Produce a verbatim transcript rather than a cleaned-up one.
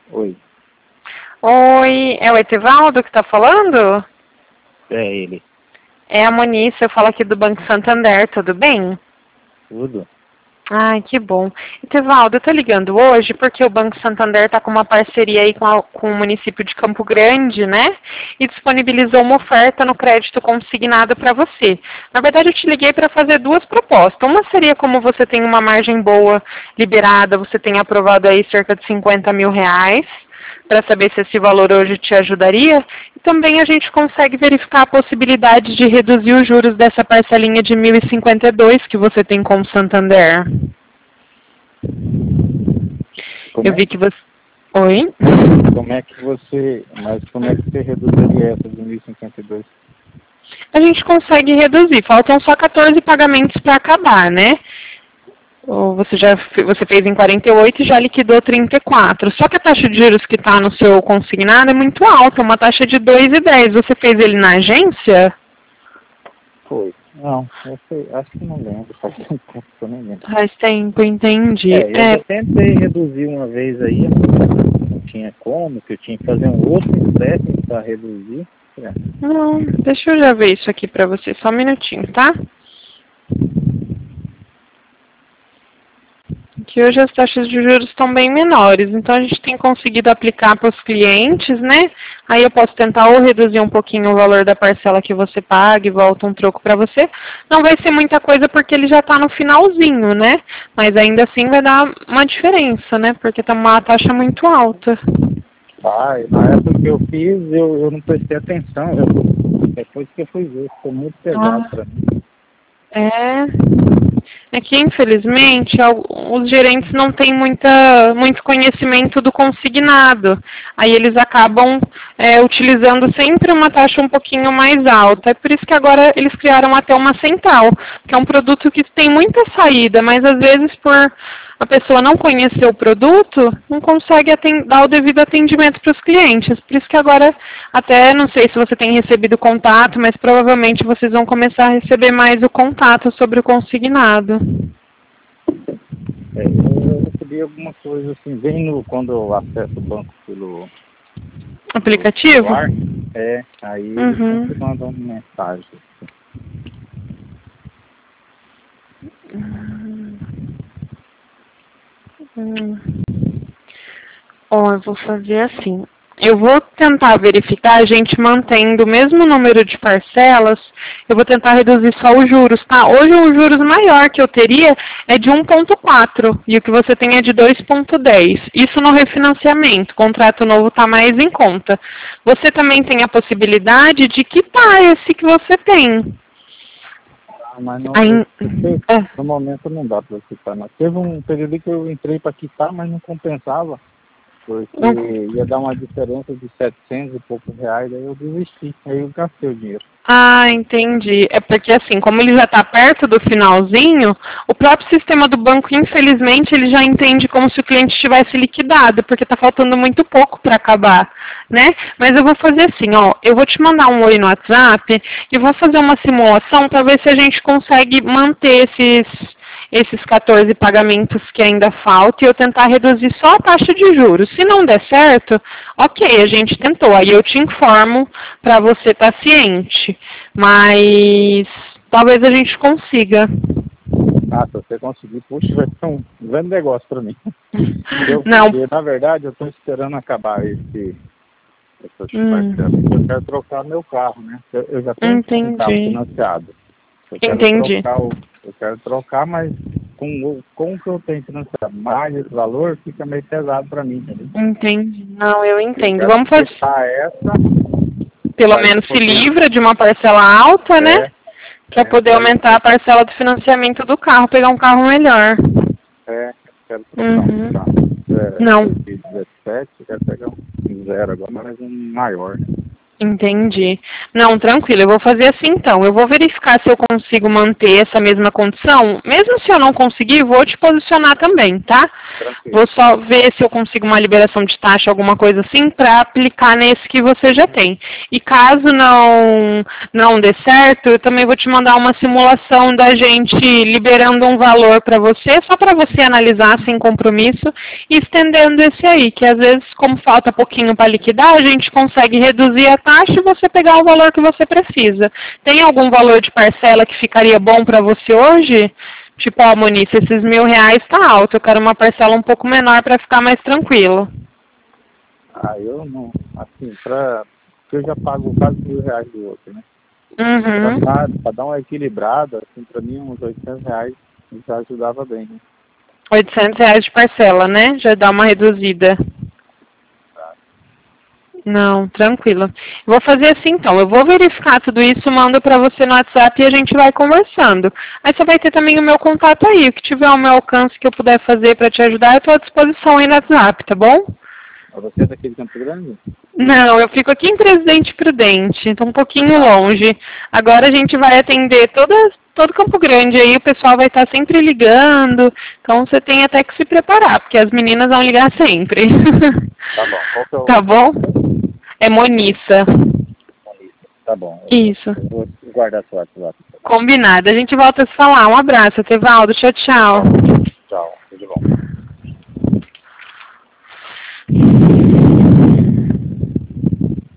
Oi. Oi, é o Etevaldo que está falando? É ele. É a Monice, eu falo aqui do Banco Santander, tudo bem? Tudo? Ai, que bom. Etevaldo, eu tô ligando hoje porque o Banco Santander está com uma parceria aí com, a, com o município de Campo Grande, né? E disponibilizou uma oferta no crédito consignado para você. Na verdade, eu te liguei para fazer duas propostas. Uma seria como você tem uma margem boa liberada, você tem aprovado aí cerca de cinquenta mil reais, para saber se esse valor hoje te ajudaria. E também a gente consegue verificar a possibilidade de reduzir os juros dessa parcelinha de mil e cinquenta e dois que você tem com o Santander. Como Eu é, vi que você... Oi? como é que você... Mas como é que você reduziria essa de mil e cinquenta e dois? A gente consegue reduzir. Faltam só quatorze pagamentos para acabar, né? Ou você já fe- você fez em quarenta e oito e já liquidou trinta e quatro. Só que a taxa de juros que está no seu consignado é muito alta, uma taxa de dois e dez. Você fez ele na agência? Foi. Não, eu sei, acho que não lembro. Faz tanto tempo que eu nem lembro. Faz tempo, entendi. É, eu É, já tentei reduzir uma vez aí, não tinha como, que eu tinha que fazer um outro empréstimo para reduzir. É. não, deixa eu já ver isso aqui para você, só um minutinho, tá? Que hoje as taxas de juros estão bem menores, então a gente tem conseguido aplicar para os clientes, né? Aí eu posso tentar ou reduzir um pouquinho o valor da parcela que você paga e volta um troco para você. Não vai ser muita coisa porque ele já está no finalzinho, né? Mas ainda assim vai dar uma diferença, né? Porque está uma taxa muito alta. Ah, na época que eu fiz, eu, eu não prestei atenção. Eu, depois que eu fui ver, ficou muito pesado Ah, para mim. é. É que, infelizmente, al- os gerentes não têm muita, muito conhecimento do consignado. Aí eles acabam é, utilizando sempre uma taxa um pouquinho mais alta. É por isso que agora eles criaram até uma central, que é um produto que tem muita saída, mas às vezes por a pessoa não conhecer o produto, não consegue aten- dar o devido atendimento para os clientes. Por isso que agora, até não sei se você tem recebido contato, mas provavelmente vocês vão começar a receber mais o contato sobre o consignado. É, eu recebi alguma coisa assim, bem no, quando eu acesso o banco pelo, pelo Aplicativo? celular, é, aí eles Uhum. sempre mandam mensagem. Hum. Ó, eu vou fazer assim. Eu vou tentar verificar, a gente mantendo o mesmo número de parcelas, eu vou tentar reduzir só os juros, tá? Hoje o juros maior que eu teria é de um vírgula quatro e o que você tem é de dois vírgula dez. Isso no refinanciamento, o contrato novo está mais em conta. Você também tem a possibilidade de quitar esse que você tem. Ah, mas não, Aí, eu, eu sei, é. no momento não dá para quitar, não. Teve um período que eu entrei para quitar, mas não compensava, porque ia dar uma diferença de setecentos e poucos reais, aí eu desisti, aí eu gastei o dinheiro. Ah, entendi. É porque assim, como ele já está perto do finalzinho, o próprio sistema do banco, infelizmente, ele já entende como se o cliente tivesse liquidado, porque está faltando muito pouco para acabar, né? Mas eu vou fazer assim, ó, eu vou te mandar um oi no WhatsApp e vou fazer uma simulação para ver se a gente consegue manter esses esses quatorze pagamentos que ainda faltam e eu tentar reduzir só a taxa de juros. Se não der certo, ok, a gente tentou. Aí eu te informo para você estar ciente. Mas talvez a gente consiga. Ah, se você conseguir, puxa, vai ser um grande negócio para mim. Eu, Não. porque, na verdade, eu estou esperando acabar esse, essas Hum, parcelas. Eu quero trocar meu carro, né? Eu, eu já tenho um carro entendi. financiado. Eu quero Entendi. trocar o, eu quero trocar, mas com o, com o que eu tenho financiado, mais esse valor fica meio pesado para mim, entendeu? Entendi. Não, eu Eu entendo. quero Vamos fazer. quitar essa Pelo para menos se poder, livra de uma parcela alta, né? é, Para é, poder para aumentar a parcela do financiamento do carro, pegar um carro melhor. é, quero trocar um Uhum. carro. É, Não. dois mil e dezessete, eu quero pegar um zero agora, mas um maior, né? Entendi. Não, tranquilo, eu vou fazer assim então. Eu vou verificar se eu consigo manter essa mesma condição. Mesmo se eu não conseguir, vou te posicionar também, tá? Tranquilo. Vou só ver se eu consigo uma liberação de taxa, alguma coisa assim, para aplicar nesse que você já tem. E caso não, não dê certo, eu também vou te mandar uma simulação da gente liberando um valor para você, só para você analisar sem compromisso e estendendo esse aí, que às vezes, como falta pouquinho para liquidar, a gente consegue reduzir a taxa e você pegar o valor que você precisa. Tem algum valor de parcela que ficaria bom para você hoje? Tipo, ó, Moniz, esses mil reais tá alto, eu quero uma parcela um pouco menor para ficar mais tranquilo. Ah, eu não, assim, pra, porque eu já pago quase mil reais do outro, né? Uhum. Pra, pra dar uma equilibrada, assim, pra mim uns oitocentos reais já ajudava bem, né? oitocentos reais de parcela, né? Já dá uma reduzida. Não, tranquilo. Vou fazer assim então, eu vou verificar tudo isso, mando para você no WhatsApp e a gente vai conversando. Aí você vai ter também o meu contato aí, o que tiver ao meu alcance que eu puder fazer para te ajudar, eu estou à disposição aí no WhatsApp, tá bom? Você é daqui de Campo Grande? Não, eu fico aqui em Presidente Prudente, estou um pouquinho longe. Agora a gente vai atender toda, todo Campo Grande aí, o pessoal vai estar sempre ligando, então você tem até que se preparar, porque as meninas vão ligar sempre. Tá bom. Qual que é o... Tá bom? É Monissa. Tá bom. Isso. Eu vou guardar seu WhatsApp. Combinado. A gente volta a se falar. Um abraço, Tevaldo. Tchau, tchau. Tchau. Tudo bom.